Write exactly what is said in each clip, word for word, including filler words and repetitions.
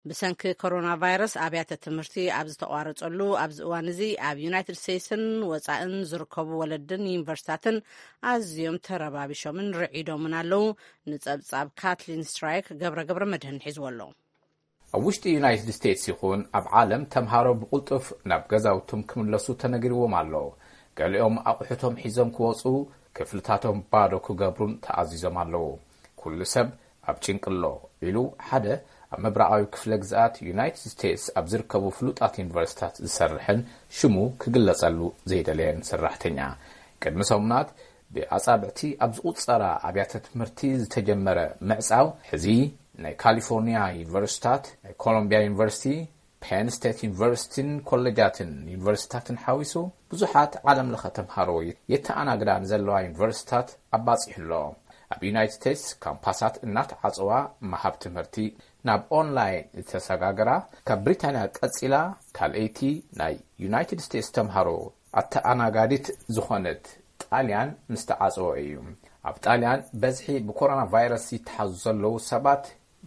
ብሰንኪ ኮሮና ቫይረስ ኣብያተ ትምህርቲ ኣብ ዝተቋረፀሉ ኣብዚ እዋን እዚ ኣብ ዩናይትድ ስቴትስን ወፃእን ዝርከቡ ወለድን ዩኒቨርሲታትን ኣዝዮም ተረባቢሾምን ርዒዶምን ኣለው። ንፀብጻብ ካትሊን ስትራይክ ገብረ ገብረ መድህን ሒዝዎ ኣሎ። ኣብ ውሽጢ ዩናይትድ ስቴትስ ይኹን ኣብ ዓለም ተምሃሮ ብቁልጡፍ ናብ ገዛውቶም ክምለሱ ተነጊርዎም ኣሎ። ገሊኦም ኣቑሑቶም ሒዞም ክወፁ ክፍልታቶም ባዶ ክገብሩን ተኣዚዞም ኣለዉ። ኩሉ ሰብ ኣብ ጭንቅሎ ኢሉ ሓደ ኣብ መብራቃዊ ክፍለ ግዛት ዩናይትድ ስቴትስ ኣብ ዝርከቡ ፍሉጣት ዩኒቨርሲታት ዝሰርሕን ሽሙ ክግለጸሉ ዘይደለየን ሰራሕተኛ ቅድሚ ሰሙናት ብኣጻብዕቲ ኣብ ዝቁጸራ ኣብያተ ትምህርቲ ዝተጀመረ ምዕጻው ሕዚ ናይ ካሊፎርኒያ ዩኒቨርሲታት፣ ናይ ኮሎምቢያ ዩኒቨርሲቲ፣ ፔን ስቴት ዩኒቨርሲቲን ኮሌጃትን ዩኒቨርሲታትን ሓዊሱ ብዙሓት ዓለም ለኸ ተምሃሮ የተኣናግዳን ዘለዋ ዩኒቨርሲታት ኣባጺሕሎ። ኣብ ዩናይትድ ስቴትስ ካምፓሳት እናተዓጽዋ መሃብ ትምህርቲ ናብ ኦንላይን ዝተሰጋገራ ካብ ብሪታንያ ቀጺላ ካልአይቲ ናይ ዩናይትድ ስቴትስ ተምሃሮ ኣተኣናጋዲት ዝኾነት ጣልያን ምስተዓጽዎ እዩ። ኣብ ጣልያን በዝሒ ብኮሮና ቫይረስ ይተሓዙ ዘለዉ ሰባት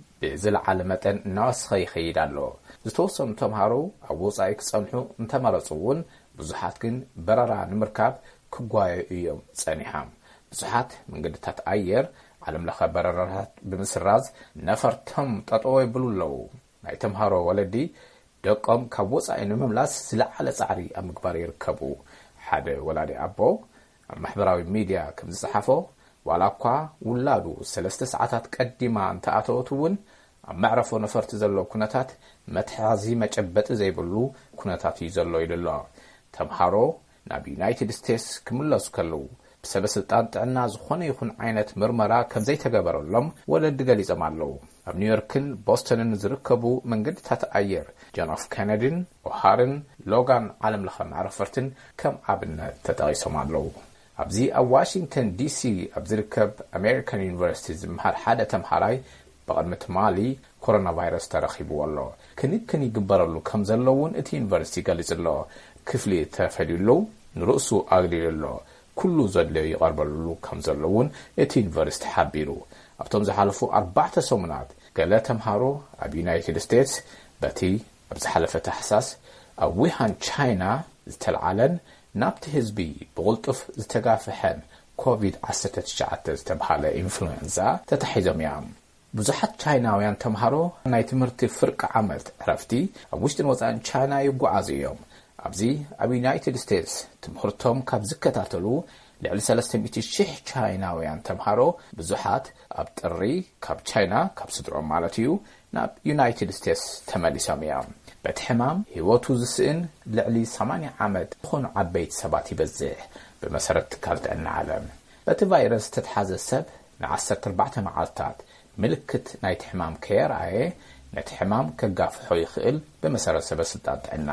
ብዝለዓለ መጠን እናወስኸ ይኸይድ ኣሎ። ዝተወሰኑ ተምሃሮ ኣብ ወጻኢ ክጸንሑ እንተመረጹ እውን ብዙሓት ግን በረራ ንምርካብ ክጓዩ እዮም ጸኒሖም። ብዙሓት መንገድታት ኣየር ዓለም ለኸ በረራታት ብምስራዝ ነፈርቶም ጠጠው ይብሉ ኣለዉ። ናይ ተምሃሮ ወለዲ ደቆም ካብ ወጻኢ ንምምላስ ዝለዓለ ጻዕሪ ኣብ ምግባር ይርከቡ። ሓደ ወላዲ ኣቦ ኣብ ማሕበራዊ ሚድያ ከም ዝጸሓፎ ዋላ እኳ ውላዱ ሰለስተ ሰዓታት ቀዲማ እንተኣተወት እውን ኣብ መዕረፎ ነፈርቲ ዘሎ ኩነታት መትሓዚ መጨበጢ ዘይብሉ ኩነታት እዩ ዘሎ ይድሎ። ተምሃሮ ናብ ዩናይትድ ስቴትስ ክምለሱ ከለዉ ብሰበስልጣን ጥዕና ዝኾነ ይኹን ዓይነት ምርመራ ከም ዘይተገበረሎም ወለዲ ገሊጾም ኣለዉ። ኣብ ኒውዮርክን ቦስተንን ዝርከቡ መንገድታት ኣየር ጆን ኤፍ ኬነዲን፣ ኦሃርን፣ ሎጋን ዓለም ለኸ መዕረፈርትን ከም ኣብነት ተጠቒሶም ኣለዉ። ኣብዚ ኣብ ዋሽንግተን ዲሲ ኣብ ዝርከብ ኣሜሪካን ዩኒቨርሲቲ ዝምሃር ሓደ ተምሃራይ ብቕድሚ ትማሊ ኮሮና ቫይረስ ተረኺብዎ ኣሎ። ክንክን ይግበረሉ ከም ዘለውን እቲ ዩኒቨርሲቲ ገሊጹ ኣሎ። ክፍሊ ተፈዲሉ ንርእሱ ኣግሊሉ ኣሎ። ኩሉ ዘድልዮ ይቐርበሉ ከም ዘለውን እቲ ዩኒቨርሲቲ ሓቢሩ። ኣብቶም ዝሓለፉ ኣርባዕተ ሰሙናት ገለ ተምሃሮ ኣብ ዩናይትድ ስቴትስ በቲ ኣብ ዝሓለፈ ታሕሳስ ኣብ ውሃን ቻይና ዝተለዓለን ናብቲ ህዝቢ ብቁልጡፍ ዝተጋፍሐን ኮቪድ ዓሰርተ ትሽዓተ ዝተባሃለ ኢንፍሉዌንዛ ተታሒዞም እዮም። ብዙሓት ቻይናውያን ተምሃሮ ናይ ትምህርቲ ፍርቂ ዓመት ዕረፍቲ ኣብ ውሽጥን ወፃእን ቻይና ይጓዓዙ እዮም። ኣብዚ ኣብ ዩናይትድ ስቴትስ ትምህርቶም ካብ ዝከታተሉ ልዕሊ ሰለስተ ሚእቲ ሽሕ ቻይናውያን ተምሃሮ ብዙሓት ኣብ ጥሪ ካብ ቻይና ካብ ስድሮም ማለት እዩ ናብ ዩናይትድ ስቴትስ ተመሊሶም እዮም። በቲ ሕማም ህይወቱ ዝስእን ልዕሊ ሰማንያ ዓመት ዝኾኑ ዓበይቲ ሰባት ይበዝሕ ብመሰረት ትካል ጥዕና ዓለም። በቲ ቫይረስ ተተሓዘ ሰብ ንዓሰርተ ኣርባዕተ መዓልታት ምልክት ናይቲ ሕማም ከየርኣየ ነቲ ሕማም ከጋፍሖ ይኽእል ብመሰረት ሰበስልጣን ጥዕና።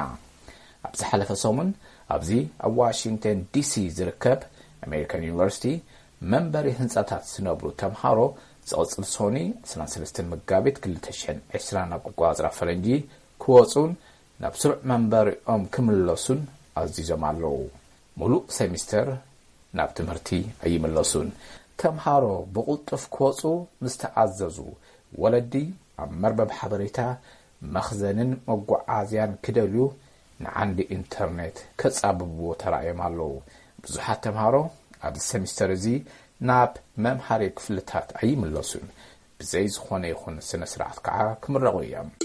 ኣብ ዝሓለፈ ሰሙን ኣብዚ ኣብ ዋሽንግተን ዲሲ ዝርከብ ኣሜሪካን ዩኒቨርሲቲ መንበሪ ህንጻታት ዝነብሩ ተምሃሮ ዝቕጽል ሶኒ ዕስራን ሰለስተ መጋቢት ክልተ ሽሕን ዒስራን ኣቆጻጽራ ፈረንጂ ክወጹን ናብ ስሩዕ መንበሪኦም ክምለሱን ኣዚዞም ኣለዉ። ሙሉእ ሴሚስተር ናብ ትምህርቲ ኣይምለሱን። ተምሃሮ ብቁልጡፍ ክወጹ ምስተኣዘዙ ወለዲ ኣብ መርበብ ሓበሬታ መኽዘንን መጓዓዝያን ክደልዩ ንዓንዲ ኢንተርኔት ከጻብብዎ ተራእዮም ኣለዉ። ብዙሓት ተምሃሮ ኣብ ሴሚስተር እዚ ናብ መምሃሪ ክፍልታት ኣይምለሱን። ብዘይ ዝኾነ ይኹን ስነ ስርዓት ከዓ ክምረቑ እዮም።